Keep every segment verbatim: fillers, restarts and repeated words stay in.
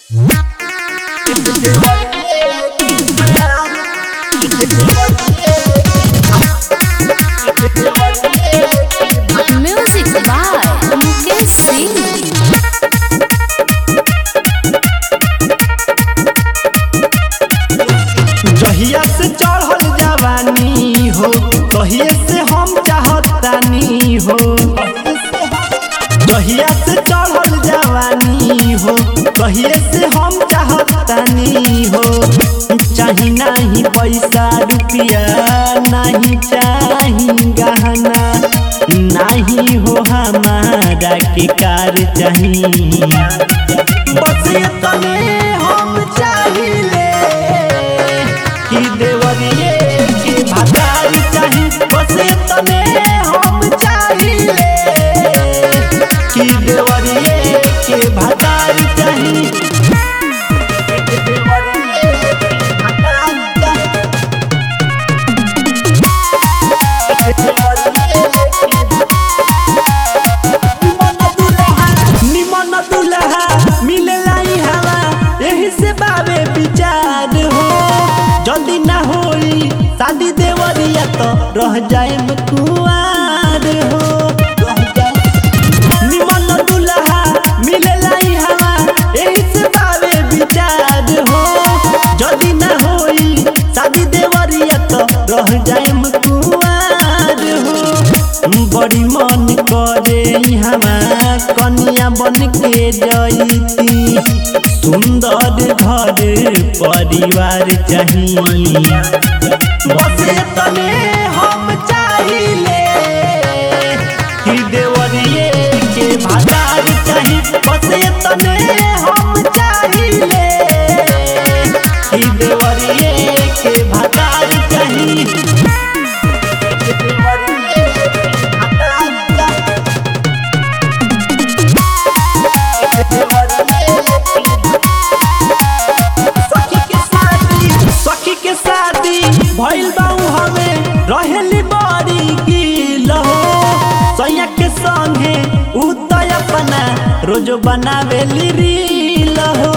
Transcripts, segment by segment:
Music by Mukesh Singh. जहिया से चढ़ल जवानी हो तहिए से हम चाहतानी हो। जहिया से चढ़ल जवानी हो तहिए से हम चाहतानी हो। चाही नहीं पैसा रुपया नहीं चाही गहना नहीं हो हमारा के कार चाही। बस तने हम चाहिए कि देवरिए के भतार चाही। बस तने हम चाहिए कि देवरिए के भतार चाही। निमन दुल्हा मिलेला हवा यही से बाबे विचार हो। जल्दी ना होई शादी देवरिया तो रह जाए कुआर हो। निमन दुल्हा मिलेला हवा यही से बाबे विचार हो। जल्दी ना होई शादी देवरिया तो रह जाए कुआर हो। बड़ी मन करे हवा कन्या बन के जईती सुंदर घर परिवार चाही। बस तने हम चाहिए कि देवरिए के भतार चाही। बस तने हम चाहिए कि देवरिए के भतार चाही। सखी के शादी भइल बाऊ हमें रहेली बड़ी गिल हो। सैया के संगे उ तो अपना रोज बनावेली रील हो।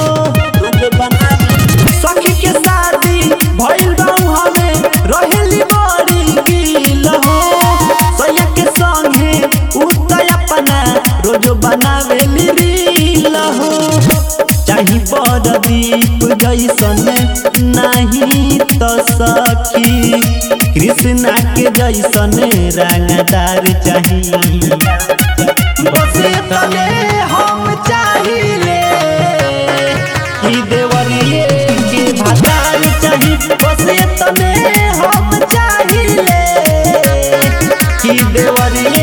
सखी के शादी भइल बाऊ हमें रहेली बड़ी गिल हो। सैया के संगे उ तो अपना रोज बनावेली रील हो। चाही बरदीप जैसन नहीं तो सखी कृष्णा के जैसन रंगदार चाही। बस तने हम चाहिए कि देवरिए के भतार चाही। बस तने हम चाहिए कि देवरिए